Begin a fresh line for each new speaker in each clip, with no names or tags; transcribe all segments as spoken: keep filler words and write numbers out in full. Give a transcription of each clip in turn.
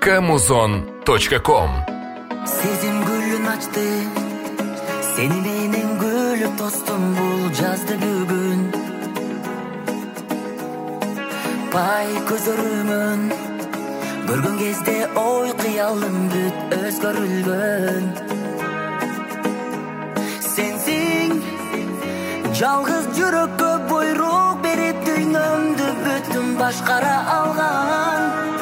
точка музон точка ком.
Сезим гүлүн ачты, сени менен гүлүп тостум бул жазды бүгүн. Пай көзөрүмөн көргөн кезде ой кыялым бүт өзгөрүлгөн. Сенсиң жалгыз жүрөккө буйрук берип дүйнөмдү бүтүн башкара алган.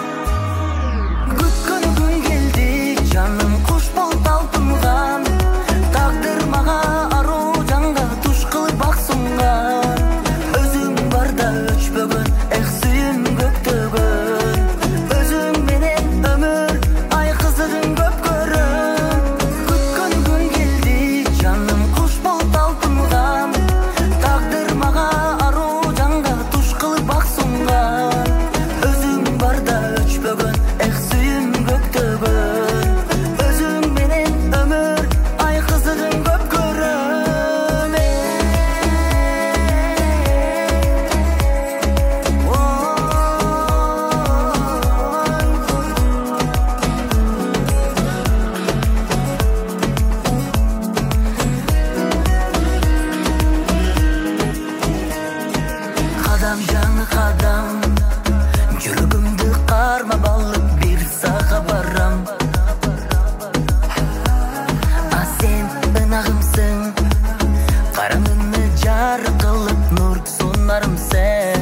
Күткөн күн келди, жаным куш болуп талпынган. Тагдыр мага аруу жанга туш кылып бак сунган. Өзүң барда өчпөгөн, эх сүйүм көктөгөн. Өзүң менен өмүр ай кызыгын көп көрөм. Күткөн күн келди, жаным куш болуп талпынган. Тагдыр мага аруу жанга туш кылып бак сунган. Өзүң барда өчпөгөн, эх сүйүм көктөгөн. Өзүң менен өмүр ай кызыгын көп көрөм. Кадам жаңы кадам, жүрөгүмдү карма балып бир сага барам. А сен ынагымсың, караңгыны жарык кылып нур сунарымсың.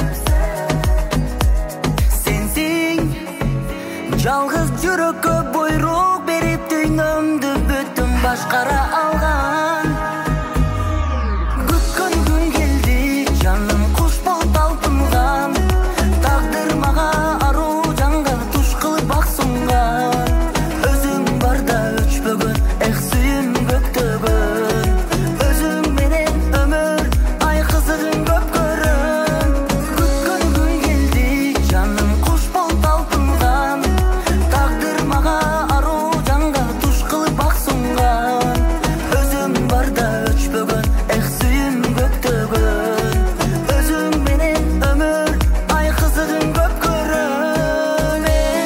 Сенсиң жалгыз жүрөккө буйрук берип дүйнөмдү бүтүн башкара алган. Күткөн күн келди, жаным куш болуп талпынган. Тагдыр мага аруу жанга туш кылып бак сунган. Өзүң барда өчпөгөн, эх сүйүм көктөгөн. Өзүң менен өмүр ай кызыгын көп көрөм. Күткөн күн келди, жаным куш болуп талпынган. Тагдыр мага аруу жанга туш кылып бак сунган. Өзүң барда өчпөгөн, эх сүйүм көктөгөн. Өзүң менен өмүр ай кызыгын көп көрөм.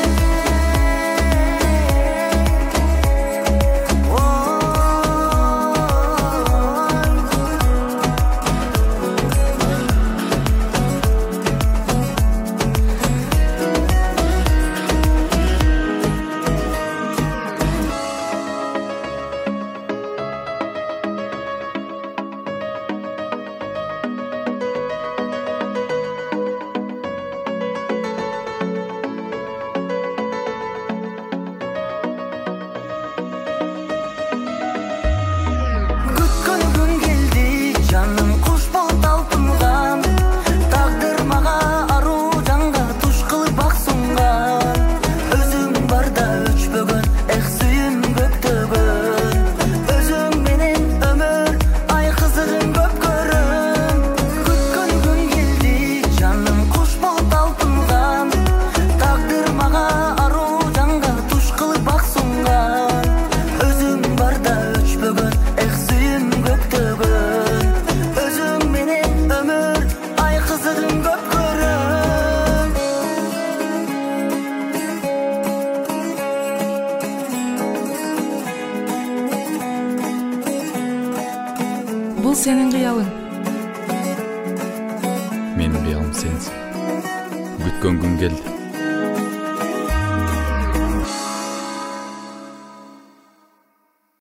Күткөн күн келди, жаным куш болуп талпынган. Тагдыр мага аруу жанга туш кылып бак сунган. Өзүң барда өчпөгөн, эх сүйүм көктөгөн. Өзүң менен өмүр ай кызыгын көп көрөм. Күткөн күн келди, жаным куш болуп талпынган. Тагдыр мага аруу жанга туш кылып бак сунган. Өзүң барда өчпөгөн, эх сүйүм көктөгөн. Өзүң менен өмүр ай кызыгын көп көрөм.
Бул сенин кыялың.
Менин кыялым сенсиң. Күткөн күн келди.